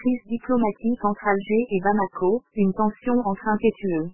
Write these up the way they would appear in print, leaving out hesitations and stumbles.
crise diplomatique entre Alger et Bamako, une tension entre impétueux.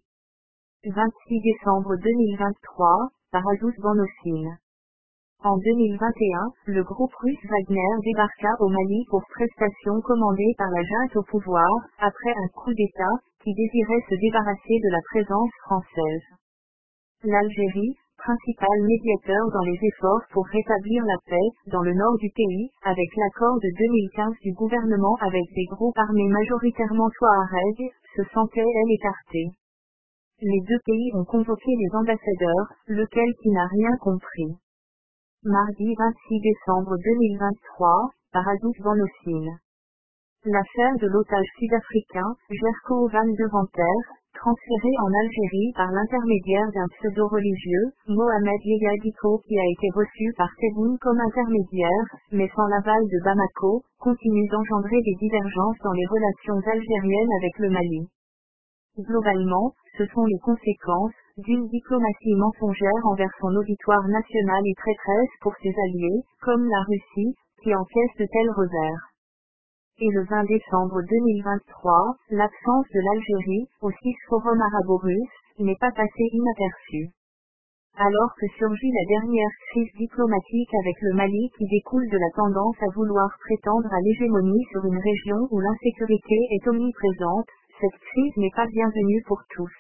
26 décembre 2023, par Azouz Banosine. En 2021, le groupe russe Wagner débarqua au Mali pour prestation commandée par la junte au pouvoir, après un coup d'État, qui désirait se débarrasser de la présence française. L'Algérie, principal médiateur dans les efforts pour rétablir la paix, dans le nord du pays, avec l'accord de 2015 du gouvernement avec des groupes armés majoritairement touaregs, se sentait elle écartée. Les deux pays ont convoqué les ambassadeurs, lequel qui n'a rien compris. Mardi 26 décembre 2023, par Azouz Banosine. L'affaire de l'otage sud-africain, Jerko Van Deventer, transféré en Algérie par l'intermédiaire d'un pseudo-religieux, Mohamed Yeyadiko, qui a été reçu par Tebboune comme intermédiaire, mais sans l'aval de Bamako, continue d'engendrer des divergences dans les relations algériennes avec le Mali. Globalement, ce sont les conséquences d'une diplomatie mensongère envers son auditoire national et traîtresse pour ses alliés, comme la Russie, qui encaisse de tels revers. Et le 20 décembre 2023, l'absence de l'Algérie, au 6 Forum arabo-russe, n'est pas passée inaperçue. Alors que surgit la dernière crise diplomatique avec le Mali qui découle de la tendance à vouloir prétendre à l'hégémonie sur une région où l'insécurité est omniprésente, cette crise n'est pas bienvenue pour tous.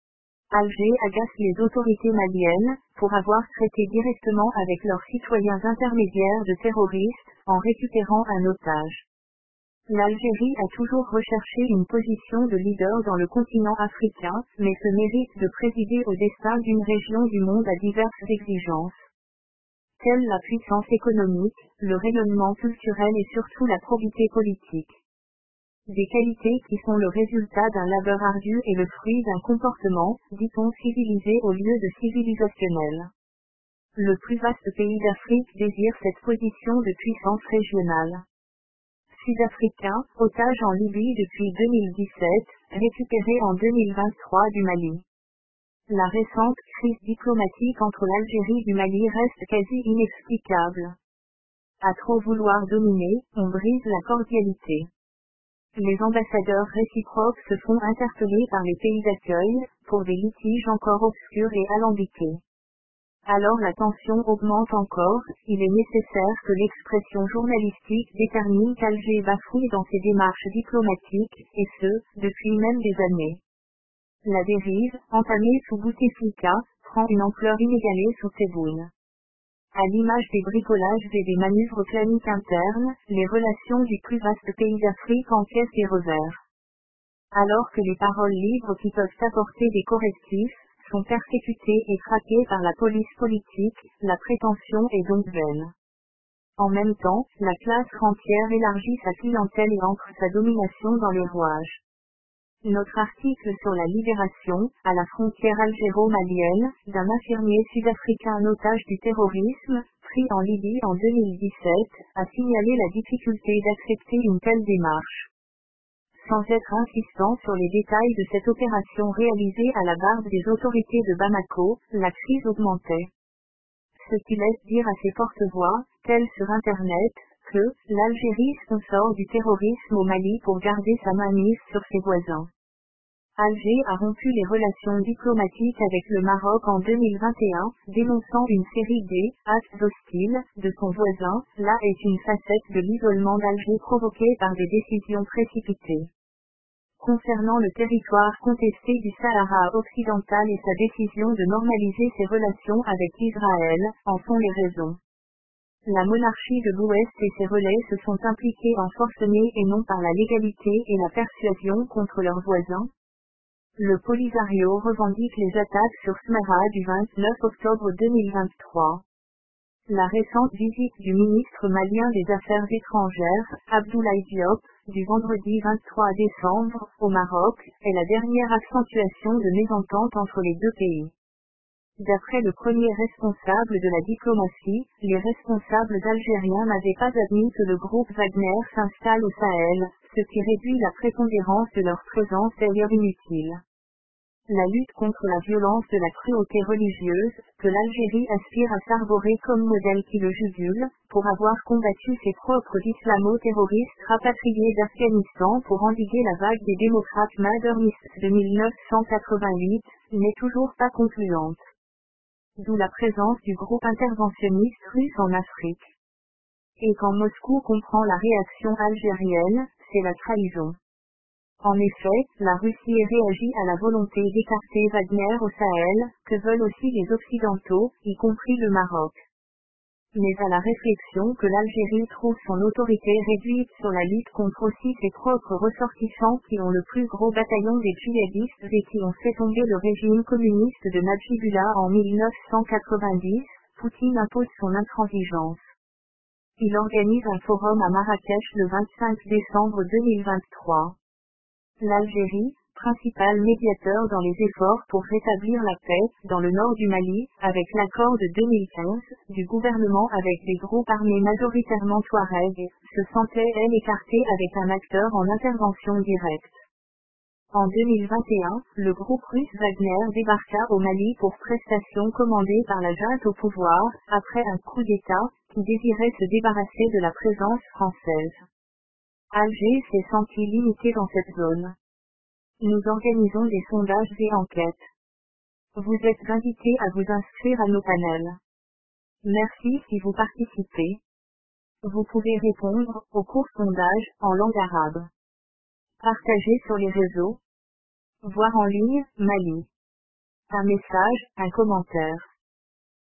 Alger agace les autorités maliennes, pour avoir traité directement avec leurs citoyens intermédiaires de terroristes, en récupérant un otage. L'Algérie a toujours recherché une position de leader dans le continent africain, mais se mérite de présider au destin d'une région du monde à diverses exigences. Telle la puissance économique, le rayonnement culturel et surtout la probité politique. Des qualités qui sont le résultat d'un labeur ardu et le fruit d'un comportement, dit-on civilisé au lieu de civilisationnel. Le plus vaste pays d'Afrique désire cette position de puissance régionale. Sud-africain, otage en Libye depuis 2017, récupéré en 2023 du Mali. La récente crise diplomatique entre l'Algérie et du Mali reste quasi inexplicable. À trop vouloir dominer, on brise la cordialité. Les ambassadeurs réciproques se font interpeller par les pays d'accueil, pour des litiges encore obscurs et alambiqués. Alors la tension augmente encore, il est nécessaire que l'expression journalistique détermine qu'Alger bafouille dans ses démarches diplomatiques, et ce, depuis même des années. La dérive, entamée sous Bouteflika, prend une ampleur inégalée sous Tebboune. À l'image des bricolages et des manœuvres planiques internes, les relations du plus vaste pays d'Afrique encaissent des revers. Alors que les paroles libres qui peuvent apporter des correctifs, sont persécutées et traquées par la police politique, la prétention est donc vaine. En même temps, la classe rentière élargit sa clientèle et ancre sa domination dans les rouages. Notre article sur la libération, à la frontière algéro-malienne, d'un infirmier sud-africain en otage du terrorisme, pris en Libye en 2017, a signalé la difficulté d'accepter une telle démarche. Sans être insistant sur les détails de cette opération réalisée à la barbe des autorités de Bamako, la crise augmentait. Ce qui laisse dire à ses porte-voix, tels sur Internet, que l'Algérie sponsor du terrorisme au Mali pour garder sa mainmise sur ses voisins. Alger a rompu les relations diplomatiques avec le Maroc en 2021, dénonçant une série d'actes hostiles de son voisin. Là est une facette de l'isolement d'Alger provoqué par des décisions précipitées. Concernant le territoire contesté du Sahara occidental et sa décision de normaliser ses relations avec Israël, en sont les raisons. La monarchie de l'Ouest et ses relais se sont impliqués en forcené et non par la légalité et la persuasion contre leurs voisins. Le Polisario revendique les attaques sur Smera du 29 octobre 2023. La récente visite du ministre malien des Affaires étrangères, Abdoulaye Diop, du vendredi 23 décembre, au Maroc, est la dernière accentuation de mésentente entre les deux pays. D'après le premier responsable de la diplomatie, les responsables algériens n'avaient pas admis que le groupe Wagner s'installe au Sahel, ce qui réduit la prépondérance de leur présence d'ailleurs inutile. La lutte contre la violence de la cruauté religieuse, que l'Algérie aspire à s'arborer comme modèle qui le jugule, pour avoir combattu ses propres islamo-terroristes rapatriés d'Afghanistan pour endiguer la vague des démocrates modernistes de 1988, n'est toujours pas concluante. D'où la présence du groupe interventionniste russe en Afrique. Et quand Moscou comprend la réaction algérienne, c'est la trahison. En effet, la Russie réagit à la volonté d'écarter Wagner au Sahel, que veulent aussi les Occidentaux, y compris le Maroc. Mais à la réflexion que l'Algérie trouve son autorité réduite sur la lutte contre aussi ses propres ressortissants qui ont le plus gros bataillon des djihadistes et qui ont fait tomber le régime communiste de Najibullah en 1990, Poutine impose son intransigeance. Il organise un forum à Marrakech le 25 décembre 2023. L'Algérie, principal médiateur dans les efforts pour rétablir la paix dans le nord du Mali, avec l'accord de 2015 du gouvernement avec des groupes armés majoritairement Touaregs, se sentait elle écartée avec un acteur en intervention directe. En 2021, le groupe russe Wagner débarqua au Mali pour prestations commandées par la junte au pouvoir, après un coup d'État, qui désirait se débarrasser de la présence française. Alger s'est senti limité dans cette zone. Nous organisons des sondages et enquêtes. Vous êtes invités à vous inscrire à nos panels. Merci si vous participez. Vous pouvez répondre au court sondage en langue arabe. Partagez sur les réseaux. Voir en ligne, Mali. Un message, un commentaire.